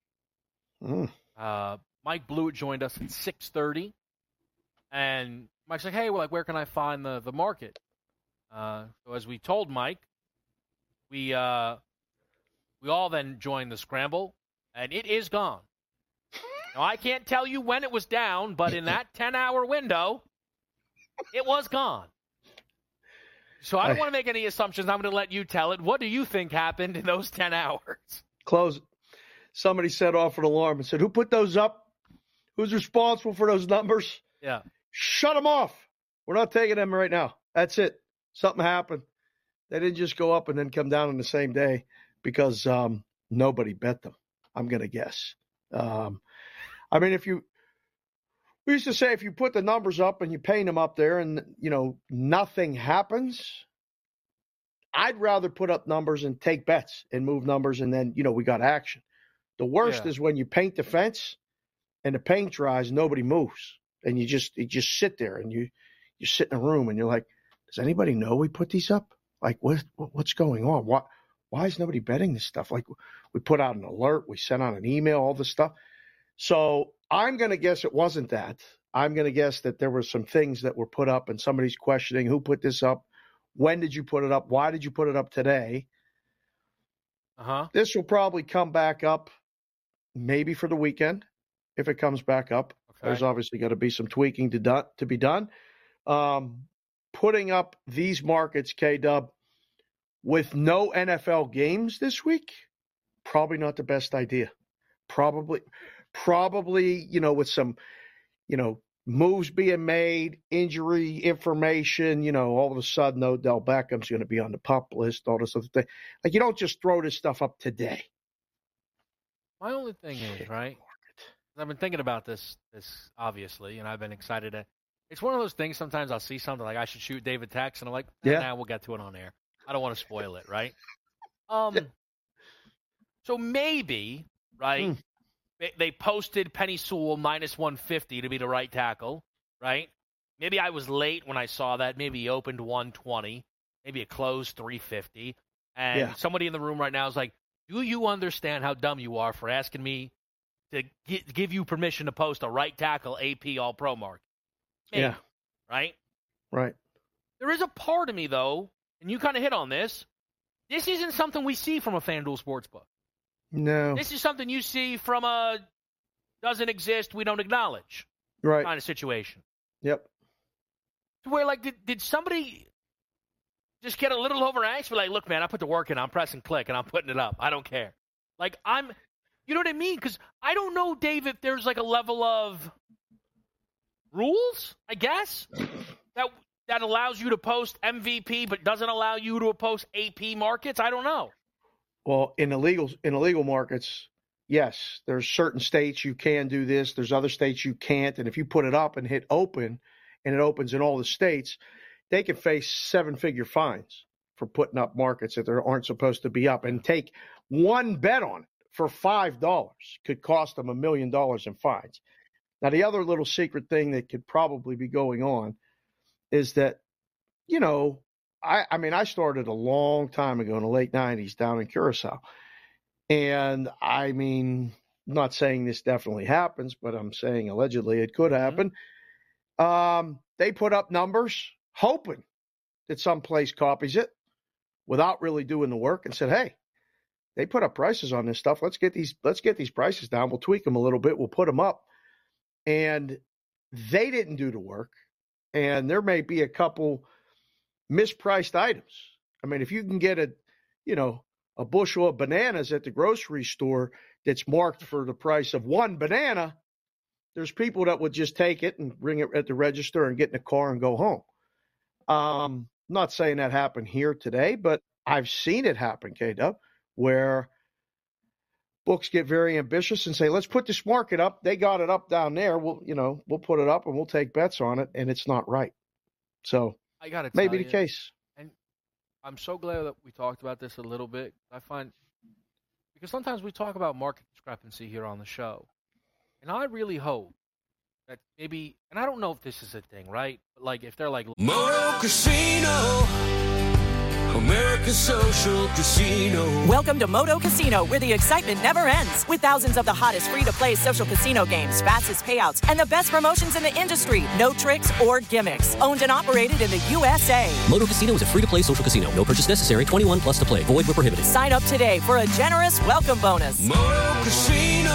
Speaker 6: Mike Blewett joined us at 6:30, and Mike's like, "Hey, where can I find the market?" So as we told Mike, we all then joined the scramble, and it is gone. Now I can't tell you when it was down, but in that 10-hour window, it was gone. So I don't want to make any assumptions. I'm going to let you tell it. What do you think happened in those 10 hours?
Speaker 11: Close it. Somebody set off an alarm and said, "Who put those up? Who's responsible for those numbers?"
Speaker 6: Yeah.
Speaker 11: Shut them off. We're not taking them right now. That's it. Something happened. They didn't just go up and then come down on the same day because nobody bet them, I'm going to guess. We used to say if you put the numbers up and you paint them up there and, nothing happens, I'd rather put up numbers and take bets and move numbers and then, we got action. The worst is when you paint the fence and the paint dries, nobody moves. And you just sit there and you sit in a room and you're like, does anybody know we put these up? Like, what's going on? Why is nobody betting this stuff? Like, we put out an alert, we sent out an email, all this stuff. So I'm going to guess it wasn't that. I'm going to guess that there were some things that were put up and somebody's questioning who put this up. When did you put it up? Why did you put it up today? This will probably come back up maybe for the weekend if it comes back up. Okay. There's obviously got to be some tweaking to be done. Putting up these markets, K-Dub, with no NFL games this week, probably not the best idea. Probably, with some, moves being made, injury information, all of a sudden Odell Beckham's going to be on the PUP list, all this other thing. Like, you don't just throw this stuff up today.
Speaker 6: My only thing is, right, I've been thinking about this obviously, and I've been excited to. It's one of those things sometimes I'll see something like I should shoot David text, and I'm like, nah, we'll get to it on air. I don't want to spoil it, right? So maybe, right, they posted Penei Sewell minus 150 to be the right tackle, right? Maybe I was late when I saw that. Maybe he opened 120. Maybe it closed 350. And somebody in the room right now is like, do you understand how dumb you are for asking me to give you permission to post a right tackle AP All-Pro mark? Maybe, right?
Speaker 11: Right.
Speaker 6: There is a part of me, though, and you kind of hit on this. This isn't something we see from a FanDuel Sportsbook.
Speaker 11: No.
Speaker 6: This is something you see from a doesn't exist, we don't acknowledge
Speaker 11: kind
Speaker 6: of situation.
Speaker 11: Yep.
Speaker 6: Where, did somebody just get a little overanxious? Be like, look, man, I put the work in. I'm pressing click, and I'm putting it up. I don't care. You know what I mean? Because I don't know, Dave, if there's a level of rules, I guess, that allows you to post MVP but doesn't allow you to post AP markets. I don't know.
Speaker 11: Well, in illegal markets, yes, there's certain states you can do this. There's other states you can't. And if you put it up and hit open and it opens in all the states, they can face 7-figure fines for putting up markets that aren't supposed to be up, and take one bet on it for $5 could cost them $1 million in fines. Now, the other little secret thing that could probably be going on is that, I started a long time ago in the late 90s down in Curacao. And I'm not saying this definitely happens, but I'm saying allegedly it could happen. They put up numbers hoping that some place copies it without really doing the work, and said, hey, they put up prices on this stuff. Let's get these prices down. We'll tweak them a little bit. We'll put them up. And they didn't do the work. And there may be a couple mispriced items. If you can get a bushel of bananas at the grocery store that's marked for the price of one banana, there's people that would just take it and bring it at the register and get in the car and go home. I'm not saying that happened here today, but I've seen it happen, K-Dub, where books get very ambitious and say, let's put this market up. They got it up down there. We'll put it up and we'll take bets on it, and it's not right. So
Speaker 6: I got to
Speaker 11: maybe the case.
Speaker 6: And I'm so glad that we talked about this a little bit. I find, because sometimes we talk about market discrepancy here on the show, and I really hope that maybe, and I don't know if this is a thing, right? But like if they're like
Speaker 1: Moto Casino, America's Social Casino.
Speaker 8: Welcome to Moto Casino, where the excitement never ends. With thousands of the hottest free-to-play social casino games, fastest payouts, and the best promotions in the industry. No tricks or gimmicks. Owned and operated in the USA.
Speaker 3: Moto Casino is a free-to-play social casino. No purchase necessary. 21 plus to play. Void where prohibited.
Speaker 8: Sign up today for a generous welcome bonus.
Speaker 1: Moto Casino,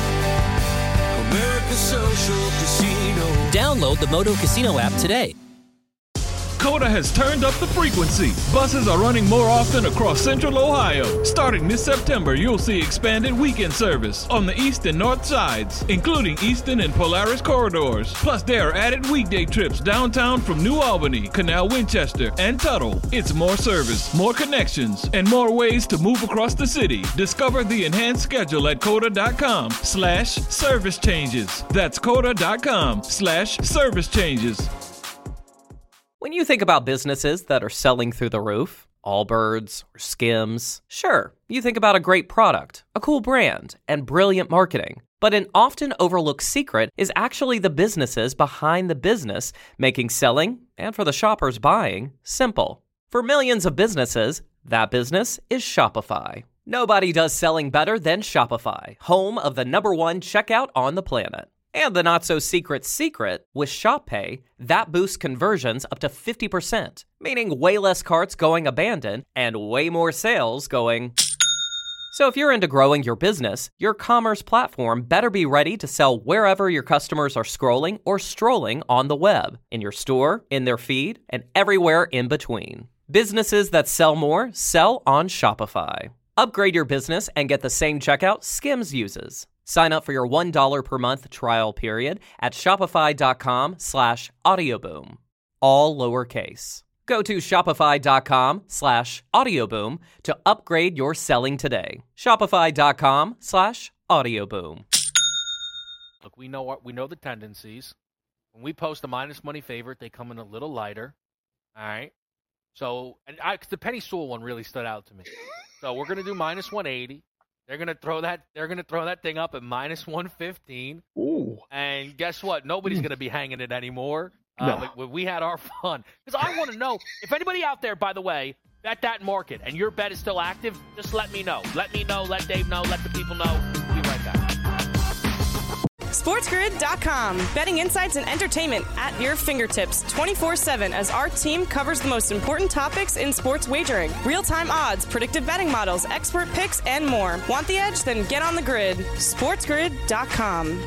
Speaker 1: America's Social Casino.
Speaker 3: Download the Moto Casino app today.
Speaker 4: COTA has turned up the frequency. Buses are running more often across Central Ohio. Starting this September, you'll see expanded weekend service on the east and north sides, including Eastern and Polaris corridors. Plus, there are added weekday trips downtown from New Albany, Canal Winchester, and Tuttle. It's more service, more connections, and more ways to move across the city. Discover the enhanced schedule at COTA.com/service changes. That's COTA.com/service changes.
Speaker 12: When you think about businesses that are selling through the roof, Allbirds or Skims, sure, you think about a great product, a cool brand, and brilliant marketing. But an often overlooked secret is actually the businesses behind the business, making selling, and for the shoppers buying, simple. For millions of businesses, that business is Shopify. Nobody does selling better than Shopify, home of the #1 checkout on the planet. And the not-so-secret secret, with Shop Pay, that boosts conversions up to 50%, meaning way less carts going abandoned and way more sales going. So if you're into growing your business, your commerce platform better be ready to sell wherever your customers are scrolling or strolling on the web, in your store, in their feed, and everywhere in between. Businesses that sell more sell on Shopify. Upgrade your business and get the same checkout Skims uses. Sign up for your $1 per month trial period at shopify.com/audioboom. All lowercase. Go to shopify.com/audioboom to upgrade your selling today. Shopify.com/audioboom.
Speaker 6: Look, we know the tendencies. When we post a minus money favorite, they come in a little lighter. All right. So, the Penny Sewell one really stood out to me. So we're gonna do minus 180. They're gonna throw that thing up at minus 115.
Speaker 11: Ooh.
Speaker 6: And guess what? Nobody's gonna be hanging it anymore.
Speaker 11: No.
Speaker 6: We had our fun. Because I want to know if anybody out there, by the way, bet that market and your bet is still active. Just let me know. Let me know. Let Dave know. Let the people know. We'll be right back.
Speaker 5: SportsGrid.com. Betting insights and entertainment at your fingertips 24/7 as our team covers the most important topics in sports wagering. Real-time odds, predictive betting models, expert picks, and more. Want the edge? Then get on the grid. SportsGrid.com.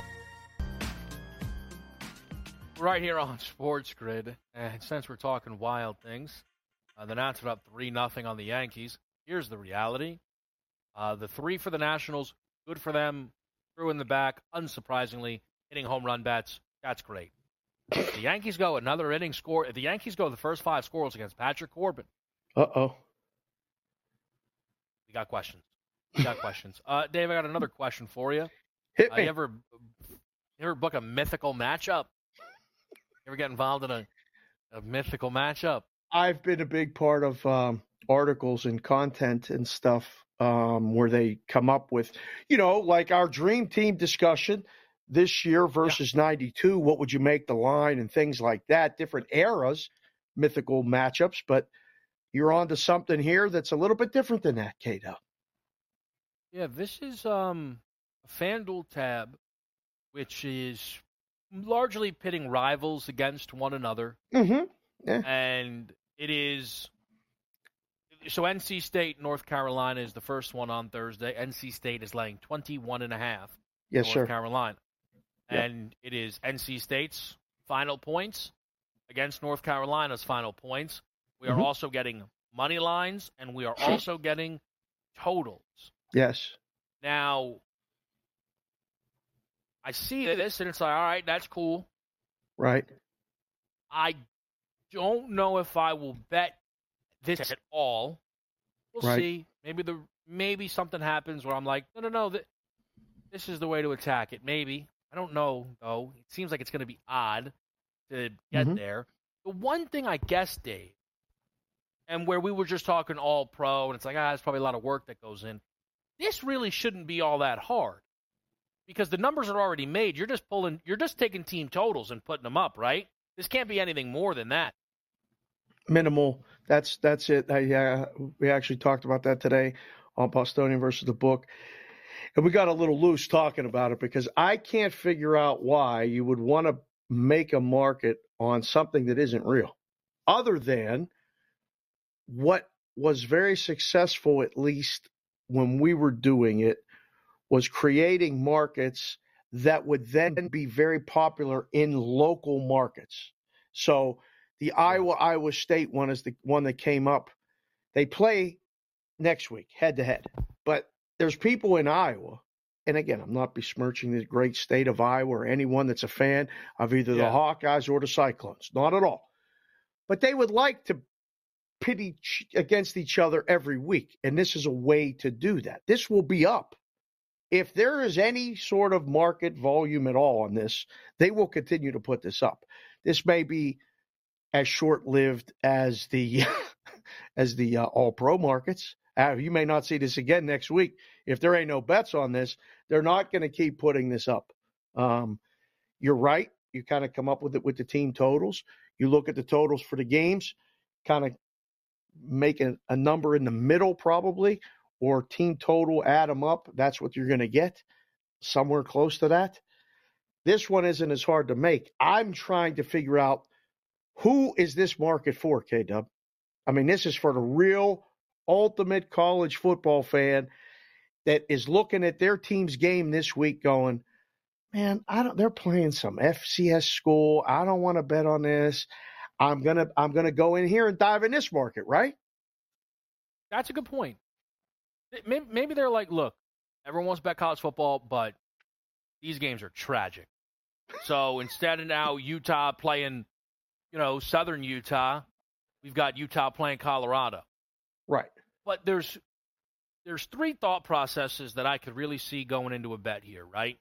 Speaker 6: Right here on Sports Grid, and since we're talking wild things, the Nats are up 3-0 on the Yankees. Here's the reality. The 3 for the Nationals, good for them. Threw in the back, unsurprisingly, hitting home run bats. That's great. The Yankees go another inning score. The Yankees go the first 5 scoreless against Patrick Corbin.
Speaker 11: Uh-oh.
Speaker 6: We got questions. You got questions. Dave, I got another question for you.
Speaker 11: Hit me.
Speaker 6: You ever book a mythical matchup? You ever get involved in a mythical matchup?
Speaker 11: I've been a big part of articles and content and stuff where they come up with, like our dream team discussion this year versus 92. What would you make the line and things like that? Different eras, mythical matchups. But you're on to something here that's a little bit different than that, K-Dub.
Speaker 6: Yeah, this is a FanDuel tab, which is largely pitting rivals against one another.
Speaker 11: Mm-hmm. Yeah.
Speaker 6: And it is so NC State, North Carolina is the first one on Thursday. NC State is laying 21.5.
Speaker 11: Yes,
Speaker 6: North Carolina.
Speaker 11: Yep.
Speaker 6: And it is NC State's final points against North Carolina's final points. We are also getting money lines, and we are also getting totals.
Speaker 11: Yes.
Speaker 6: Now, I see this, and it's like, all right, that's cool.
Speaker 11: Right.
Speaker 6: I don't know if I will bet this at all. We'll
Speaker 11: Right.
Speaker 6: see. Maybe something happens where I'm like, no, this is the way to attack it. Maybe. I don't know, though. It seems like it's going to be odd to get there. The one thing I guess, Dave, and where we were just talking all pro, and it's like, there's probably a lot of work that goes in. This really shouldn't be all that hard because the numbers are already made. You're just taking team totals and putting them up, right? This can't be anything more than that.
Speaker 11: Minimal. That's it. We actually talked about that today on Bostonian versus the book. And we got a little loose talking about it because I can't figure out why you would want to make a market on something that isn't real, other than what was very successful, at least when we were doing it, was creating markets that would then be very popular in local markets. So the Iowa State one is the one that came up. They play next week head-to-head. But there's people in Iowa, and again, I'm not besmirching the great state of Iowa or anyone that's a fan of either the Hawkeyes or the Cyclones. Not at all. But they would like to pit against each other every week, and this is a way to do that. This will be up. If there is any sort of market volume at all on this, they will continue to put this up. This may be as short-lived as the all-pro markets. You may not see this again next week. If there ain't no bets on this, they're not going to keep putting this up. You're right. You kind of come up with it with the team totals. You look at the totals for the games, kind of make a number in the middle probably, or team total, add them up. That's what you're going to get, somewhere close to that. This one isn't as hard to make. I'm trying to figure out who is this market for, K-Dub. I mean, this is for the real ultimate college football fan that is looking at their team's game this week going, man, they're playing some FCS school. I don't want to bet on this. I'm gonna go in here and dive in this market, right?
Speaker 6: That's a good point. Maybe they're like, look, everyone wants to bet college football, but these games are tragic. So instead of now Utah playing, Southern Utah, we've got Utah playing Colorado.
Speaker 11: Right.
Speaker 6: But there's three thought processes that I could really see going into a bet here, right?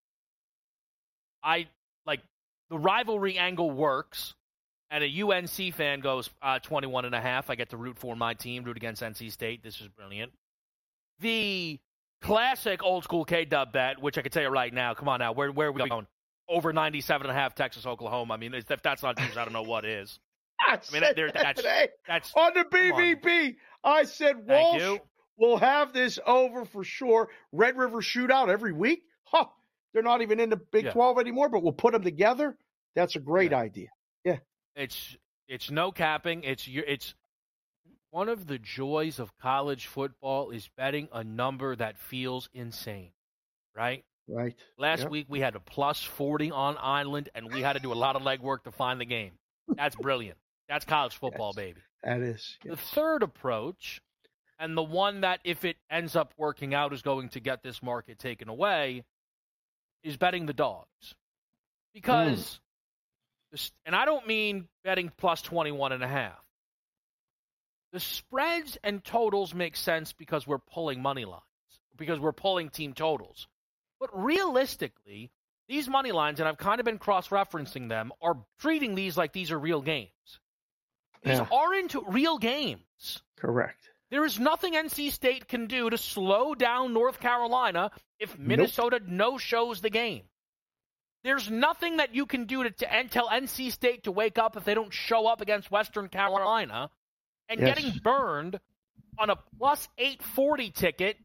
Speaker 6: The rivalry angle works, and a UNC fan goes 21.5. I get to root for my team, root against NC State. This is brilliant. The classic old school K-Dub bet, which I can tell you right now, come on now, where are we going? Over 97.5 Texas, Oklahoma. I mean, if that's not news, I don't know what is.
Speaker 11: That's on the BVB. I said Walsh will have this over for sure. Red River Shootout every week. They're not even in the Big 12 anymore, but we'll put them together. That's a great idea. Yeah.
Speaker 6: It's no capping. It's one of the joys of college football is betting a number that feels insane, right?
Speaker 11: Right.
Speaker 6: Last week we had a plus 40 on Island, and we had to do a lot of legwork to find the game. That's brilliant. That's college football, baby.
Speaker 11: That is.
Speaker 6: The third approach, and the one that if it ends up working out is going to get this market taken away, is betting the dogs. Because, and I don't mean betting plus 21.5. The spreads and totals make sense because we're pulling money lines. because we're pulling team totals. But realistically, these money lines, and I've kind of been cross-referencing them, are treating these like these are real games. These aren't real games.
Speaker 11: Correct.
Speaker 6: There is nothing NC State can do to slow down North Carolina if Minnesota no-shows the game. There's nothing that you can do to tell NC State to wake up if they don't show up against Western Carolina. And getting burned on a plus 840 ticket,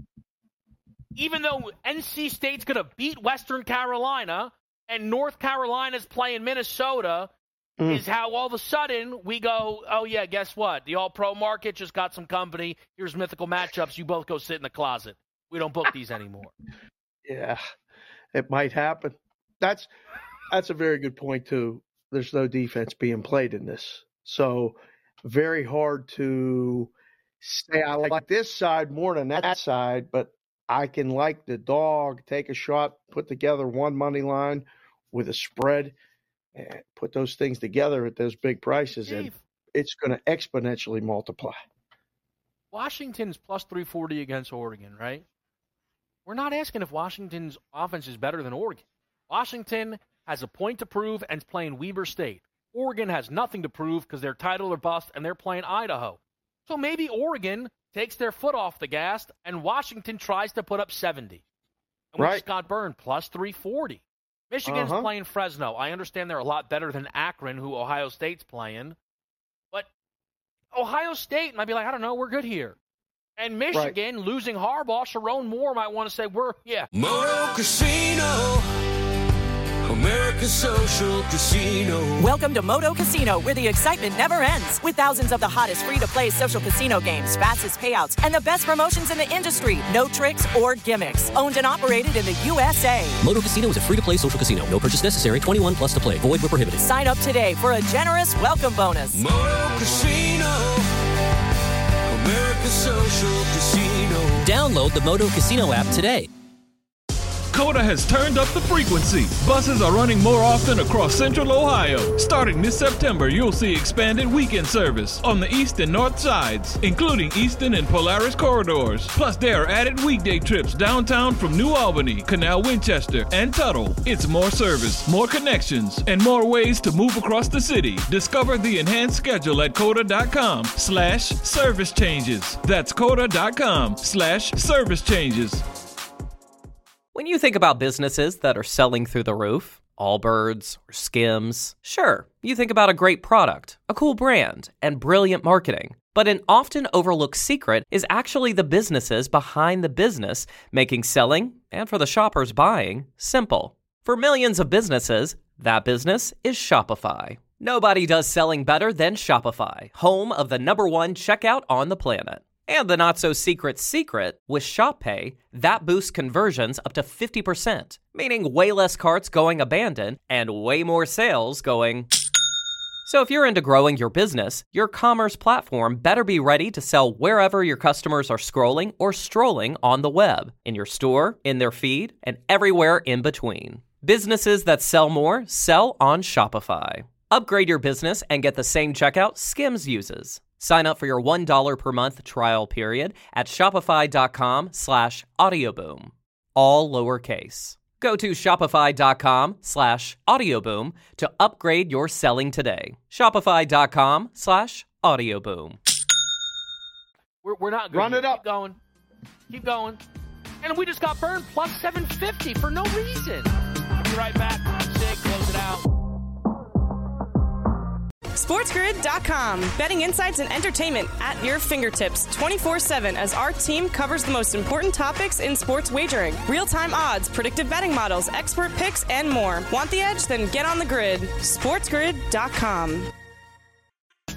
Speaker 6: even though NC State's going to beat Western Carolina and North Carolina's playing Minnesota, is how all of a sudden we go, oh, yeah, guess what? The all-pro market just got some company. Here's mythical matchups. You both go sit in the closet. We don't book these anymore.
Speaker 11: Yeah, it might happen. That's a very good point, too. There's no defense being played in this. So very hard to say I like this side more than that side, but I can like the dog, take a shot, put together one money line with a spread, and put those things together at those big prices, and it's going to exponentially multiply.
Speaker 6: Washington's plus 340 against Oregon, right? We're not asking if Washington's offense is better than Oregon. Washington has a point to prove and is playing Weber State. Oregon has nothing to prove because they're title or bust and they're playing Idaho. So maybe Oregon takes their foot off the gas and Washington tries to put up 70. And we just got burned, plus 340. Michigan's playing Fresno. I understand they're a lot better than Akron, who Ohio State's playing. But Ohio State might be like, I don't know, we're good here. And Michigan, losing Harbaugh, Sharon Moore might want to say,
Speaker 1: Moto Casino, America's Social Casino.
Speaker 8: Welcome to Moto Casino, where the excitement never ends. With thousands of the hottest free-to-play social casino games, fastest payouts, and the best promotions in the industry. No tricks or gimmicks. Owned and operated in the USA.
Speaker 3: Moto Casino is a free-to-play social casino. No purchase necessary. 21 plus to play. Void where prohibited.
Speaker 8: Sign up today for a generous welcome bonus.
Speaker 1: Moto Casino, America's Social Casino.
Speaker 3: Download the Moto Casino app today.
Speaker 4: Coda has turned up the frequency. Buses are running more often across Central Ohio. Starting this September, you'll see expanded weekend service on the east and north sides, including Eastern and Polaris corridors. Plus, there are added weekday trips downtown from New Albany, Canal Winchester, and Tuttle. It's more service, more connections, and more ways to move across the city. Discover the enhanced schedule at Coda.com/service changes. That's Coda.com/service changes.
Speaker 12: When you think about businesses that are selling through the roof, Allbirds or Skims, sure, you think about a great product, a cool brand, and brilliant marketing. But an often overlooked secret is actually the businesses behind the business, making selling, and for the shoppers buying, simple. For millions of businesses, that business is Shopify. Nobody does selling better than Shopify, home of the #1 checkout on the planet. And the not-so-secret secret, with ShopPay, that boosts conversions up to 50%, meaning way less carts going abandoned and way more sales going... So if you're into growing your business, your commerce platform better be ready to sell wherever your customers are scrolling or strolling on the web, in your store, in their feed, and everywhere in between. Businesses that sell more sell on Shopify. Upgrade your business and get the same checkout Skims uses. Sign up for your $1 per month trial period at shopify.com/audioboom. All lowercase. Go to shopify.com/audioboom to upgrade your selling today. Shopify.com/audioboom.
Speaker 6: We're not good.
Speaker 11: Run it up.
Speaker 6: Keep going. And we just got burned plus 750 for no reason. I'll be right back. Close it out.
Speaker 5: SportsGrid.com. Betting insights and entertainment at your fingertips 24/7 as our team covers the most important topics in sports wagering. Real-time odds, predictive betting models, expert picks, and more. Want the edge? Then get on the grid. SportsGrid.com.
Speaker 6: All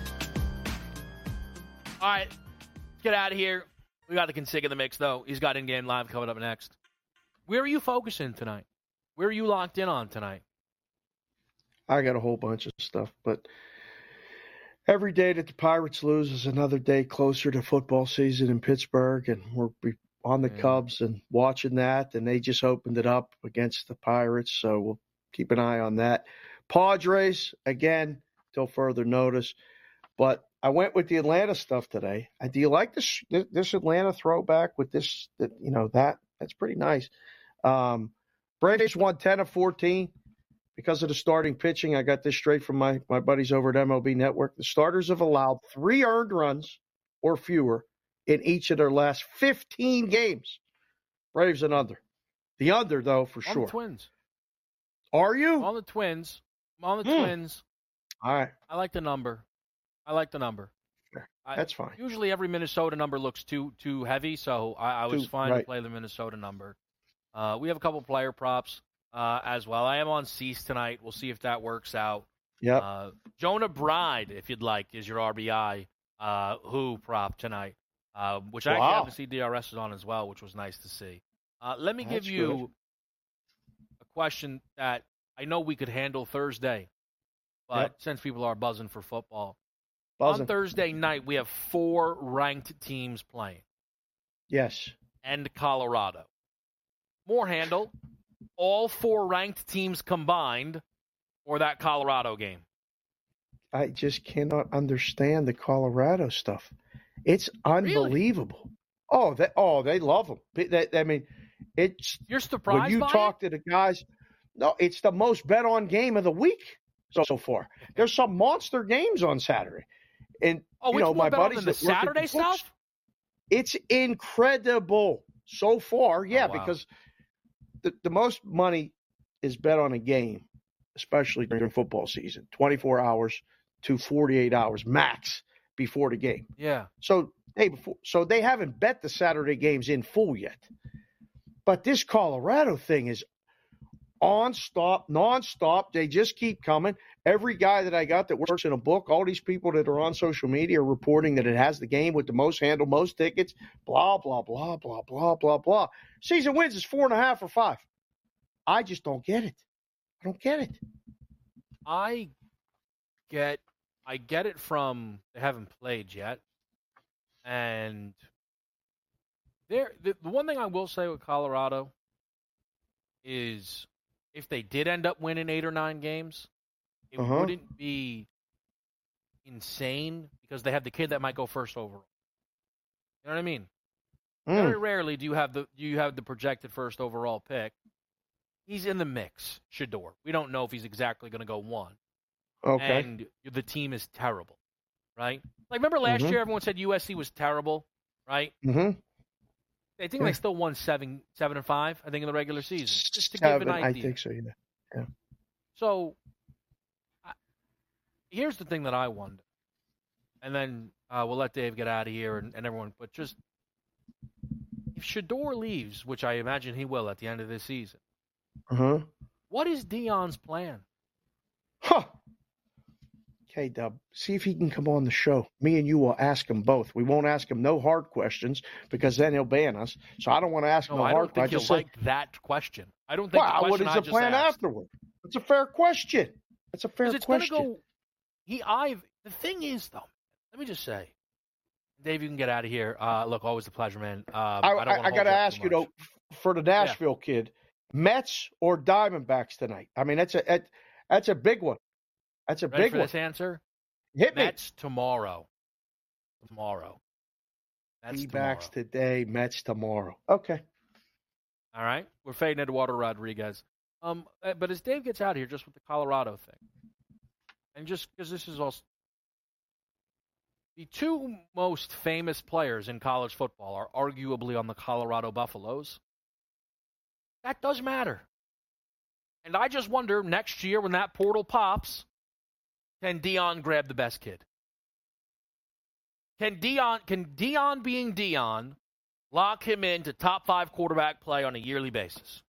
Speaker 6: right, let's get out of here. We got the Consig in the mix, though. He's got in-game live coming up next. Where are you focusing tonight? Where are you locked in on tonight?
Speaker 11: I got a whole bunch of stuff, but every day that the Pirates lose is another day closer to football season in Pittsburgh, and we're on the Cubs and watching that, and they just opened it up against the Pirates, so we'll keep an eye on that. Padres, again, till further notice, but I went with the Atlanta stuff today. Do you like this Atlanta throwback with this, that That's pretty nice. Braves won 10 of 14 because of the starting pitching. I got this straight from my buddies over at MLB Network. The starters have allowed 3 earned runs or fewer in each of their last 15 games. Braves and under. The under, though, for sure.
Speaker 6: On the Twins.
Speaker 11: Are you?
Speaker 6: On the Twins. I'm on the Twins.
Speaker 11: All right.
Speaker 6: I like the number.
Speaker 11: Sure. That's fine.
Speaker 6: Usually every Minnesota number looks too heavy, so I was fine to play the Minnesota number. We have a couple player props as well. I am on Cease tonight. We'll see if that works out.
Speaker 11: Yep.
Speaker 6: Jonah Bride, if you'd like, is your RBI who prop tonight, which I actually have the CDRS on as well, which was nice to see. Let me give you a question that I know we could handle Thursday, but since people are buzzing for football, on Thursday night we have 4 ranked teams playing.
Speaker 11: Yes.
Speaker 6: And Colorado. More handle, all 4 ranked teams combined for that Colorado game.
Speaker 11: I just cannot understand the Colorado stuff. It's unbelievable. Really? They love them. It's
Speaker 6: you're surprised
Speaker 11: when you talk to the guys. No, it's the most bet on game of the week so far. There's some monster games on Saturday, and my buddies
Speaker 6: than the Saturday stuff.
Speaker 11: It's incredible so far. Yeah, because the most money is bet on a game, especially during football season. 24 hours to 48 hours max before the game.
Speaker 6: Yeah.
Speaker 11: So they haven't bet the Saturday games in full yet. But this Colorado thing is nonstop. They just keep coming. Every guy that I got that works in a book, all these people that are on social media are reporting that it has the game with the most handle, most tickets, blah, blah, blah, blah, blah, blah, blah. Season wins is 4.5 or 5. I just don't get it. I don't get it.
Speaker 6: I get it from they haven't played yet. And the one thing I will say with Colorado is if they did end up winning 8 or 9 games, it wouldn't be insane because they have the kid that might go first overall. You know what I mean? Very rarely do you have the projected first overall pick. He's in the mix, Shedeur. We don't know if he's exactly going to go 1.
Speaker 11: Okay.
Speaker 6: And the team is terrible, right? Like, remember last year everyone said USC was terrible, right?
Speaker 11: Mm-hmm.
Speaker 6: I think they still won 7-5, I think, in the regular season. Just to give an idea.
Speaker 11: I think so, yeah.
Speaker 6: So, here's the thing that I wonder. And then we'll let Dave get out of here and everyone. But just, if Shedeur leaves, which I imagine he will at the end of this season, what is Deion's plan?
Speaker 11: Okay, Dub, see if he can come on the show. Me and you will ask him both. We won't ask him no hard questions because then he'll ban us. So I don't want to ask him no hard questions.
Speaker 6: I don't think he'll like that question. I don't think the question
Speaker 11: what is the plan afterward? It's a fair question. It's a fair question.
Speaker 6: The thing is, though, let me just say, Dave, you can get out of here. Look, always a pleasure, man.
Speaker 11: I got to ask you, though, for the Nashville kid, Mets or Diamondbacks tonight? I mean, that's a big one. That's a
Speaker 6: Ready
Speaker 11: big
Speaker 6: for
Speaker 11: one.
Speaker 6: This answer?
Speaker 11: Hit me.
Speaker 6: Mets tomorrow.
Speaker 11: D-backs today, Mets tomorrow. Okay.
Speaker 6: All right. We're fading Eduardo Rodriguez. But as Dave gets out of here, just with the Colorado thing, and just because this is also the 2 most famous players in college football are arguably on the Colorado Buffaloes. That does matter. And I just wonder, next year when that portal pops, can Deion grab the best kid? Can Deion being Deion lock him into top 5 quarterback play on a yearly basis?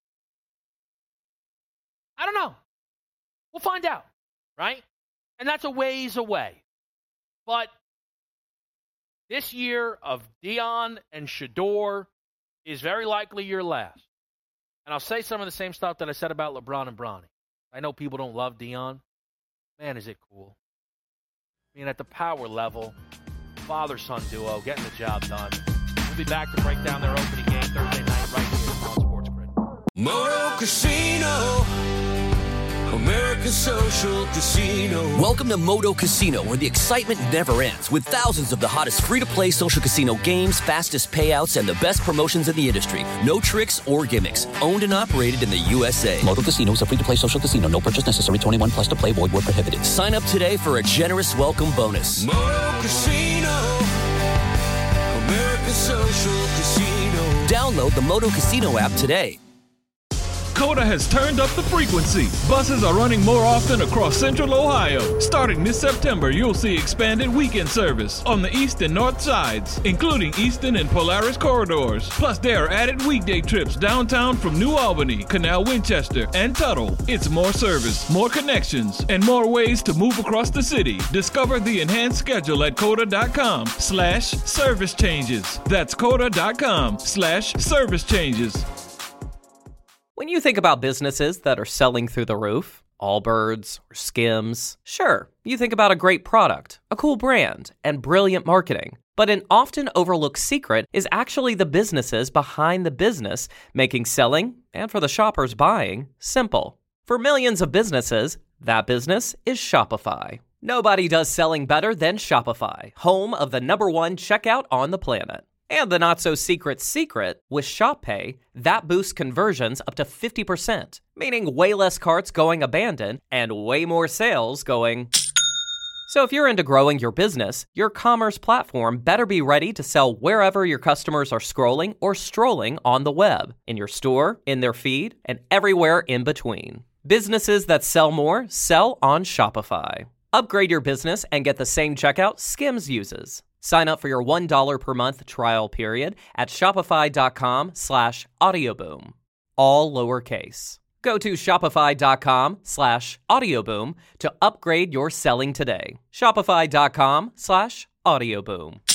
Speaker 6: I don't know. We'll find out, right? And that's a ways away. But this year of Deion and Shedeur is very likely your last. And I'll say some of the same stuff that I said about LeBron and Bronny. I know people don't love Deion. Man, is it cool. I mean, at the power level, father-son duo getting the job done. We'll be back to break down their opening game Thursday night right here on Sports Grid.
Speaker 1: Moto Casino, America America's Social Casino.
Speaker 2: Welcome to Moto Casino, where the excitement never ends, with thousands of the hottest free-to-play social casino games, fastest payouts, and the best promotions in the industry. No tricks or gimmicks. Owned and operated in the USA.
Speaker 3: Moto Casino is a free-to-play social casino. No purchase necessary. 21 plus to play. Void where prohibited.
Speaker 2: Sign up today for a generous welcome bonus.
Speaker 1: Moto Casino. America's Social Casino.
Speaker 2: Download the Moto Casino app today.
Speaker 4: Coda has turned up the frequency. Buses are running more often across Central Ohio. Starting this September, you'll see expanded weekend service on the east and north sides, including Easton and Polaris corridors. Plus, there are added weekday trips downtown from New Albany, Canal Winchester, and Tuttle. It's more service, more connections, and more ways to move across the city. Discover the enhanced schedule at coda.com/service changes. That's coda.com/service changes.
Speaker 12: When you think about businesses that are selling through the roof, Allbirds or Skims, sure, you think about a great product, a cool brand, and brilliant marketing. But an often overlooked secret is actually the businesses behind the business, making selling, and for the shoppers buying, simple. For millions of businesses, that business is Shopify. Nobody does selling better than Shopify, home of the #1 checkout on the planet. And the not-so-secret secret, with ShopPay, that boosts conversions up to 50%, meaning way less carts going abandoned and way more sales going... So if you're into growing your business, your commerce platform better be ready to sell wherever your customers are scrolling or strolling on the web, in your store, in their feed, and everywhere in between. Businesses that sell more sell on Shopify. Upgrade your business and get the same checkout Skims uses. Sign up for your $1 per month trial period at shopify.com/audioboom. All lowercase. Go to shopify.com/audioboom to upgrade your selling today. Shopify.com/audioboom.